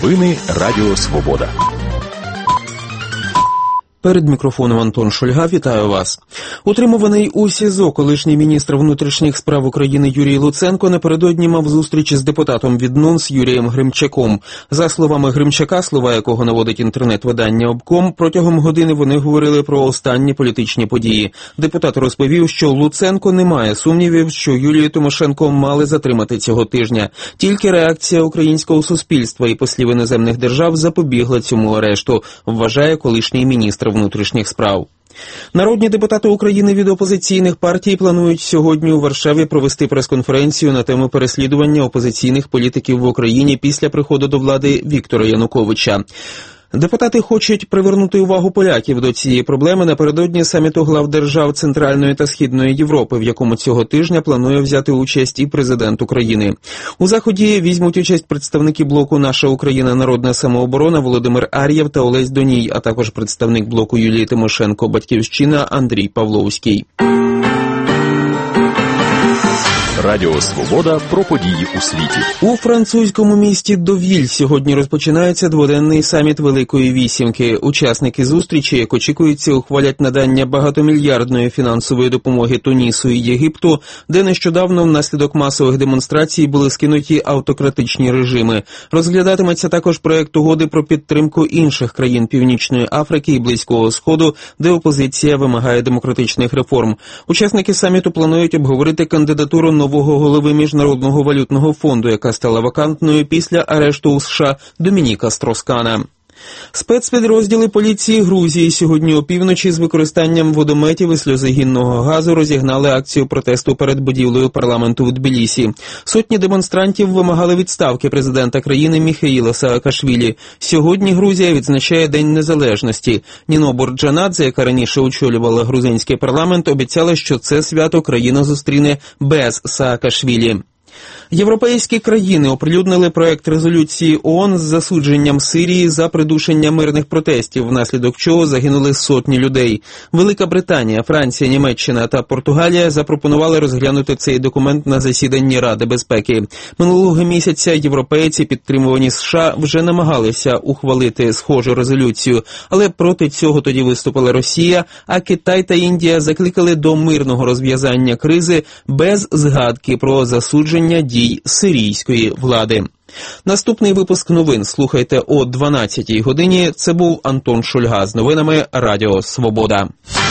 Новини Радіо Свобода. Перед мікрофоном Антон Шульга, вітаю вас. Утримуваний у СІЗО колишній міністр внутрішніх справ України Юрій Луценко напередодні мав зустріч з депутатом від НУНС Юрієм Гримчаком. За словами Гримчака, слова якого наводить інтернет-видання Обком, протягом години вони говорили про останні політичні події. Депутат розповів, що Луценко не має сумнівів, що Юлію Тимошенко мали затримати цього тижня. Тільки реакція українського суспільства і послів іноземних держав запобігла цьому арешту, вважає колишній міністр внутрішніх справ. Народні депутати України від опозиційних партій планують сьогодні у Варшаві провести прес-конференцію на тему переслідування опозиційних політиків в Україні після приходу до влади Віктора Януковича. Депутати хочуть привернути увагу поляків до цієї проблеми напередодні саміту глав держав Центральної та Східної Європи, в якому цього тижня планує взяти участь і президент України. У заході візьмуть участь представники блоку «Наша Україна. Народна самооборона» Володимир Ар'єв та Олесь Доній, а також представник блоку Юлії Тимошенко «Батьківщина» Андрій Павловський. Радіо Свобода про події у світі. У французькому місті Довіль сьогодні розпочинається дводенний саміт Великої Вісімки. Учасники зустрічі, як очікується, ухвалять надання багатомільярдної фінансової допомоги Тунісу і Єгипту, де нещодавно внаслідок масових демонстрацій були скинуті автократичні режими. Розглядатиметься також проект угоди про підтримку інших країн Північної Африки і Близького Сходу, де опозиція вимагає демократичних реформ. Учасники саміту планують обговорити кандидатуру нового голови Міжнародного валютного фонду, яка стала вакантною після арешту у США Домініка Строскана. Спецпідрозділи поліції Грузії сьогодні опівночі з використанням водометів і сльозогінного газу розігнали акцію протесту перед будівлею парламенту в Тбілісі. Сотні демонстрантів вимагали відставки президента країни Міхеїла Саакашвілі. Сьогодні Грузія відзначає День Незалежності. Ніно Борджанадзе, яка раніше очолювала грузинський парламент, обіцяла, що це свято країна зустріне без Саакашвілі. Європейські країни оприлюднили проект резолюції ООН з засудженням Сирії за придушення мирних протестів, внаслідок чого загинули сотні людей. Велика Британія, Франція, Німеччина та Португалія запропонували розглянути цей документ на засіданні Ради безпеки. Минулого місяця європейці, підтримувані США, вже намагалися ухвалити схожу резолюцію, але проти цього тоді виступила Росія, а Китай та Індія закликали до мирного розв'язання кризи без згадки про засудження дій сирійської влади. Наступний випуск новин слухайте о 12-й годині. Це був Антон Шульга з новинами Радіо Свобода.